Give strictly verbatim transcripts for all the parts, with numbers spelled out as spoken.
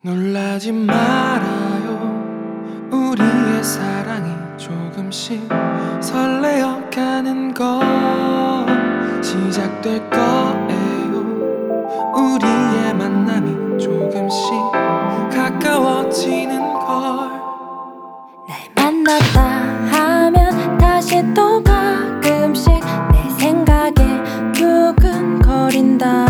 놀라지 말아요. 우리의 사랑이 조금씩 설레어가는 것 시작될 거예요. 우리의 만남이 조금씩 가까워지는 걸. 날 만났다 하면 다시 또 가끔씩 내 생각에 두근거린다.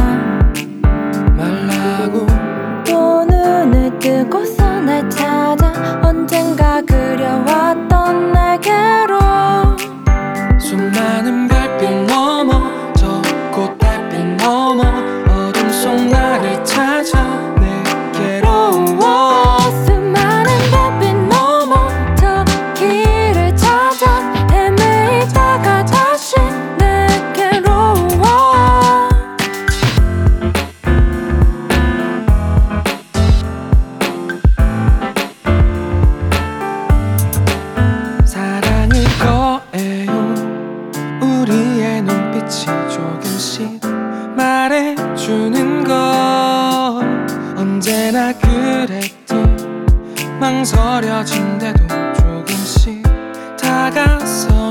말라고 또 눈을 뜨고서 날 찾아 언젠가 그려왔던 날개로 수많은 별빛 넘어 저 꽃달빛 넘어 어둠 속 나를 찾아 내게로 수많은 별빛 넘어 저 길을 찾아 헤매다가 다시 내게로 와. 사랑일 거예요. 우리의 눈빛이 조금씩 말해주는 걸. 언제나 그랬듯 망설여진데도 조금씩 다가서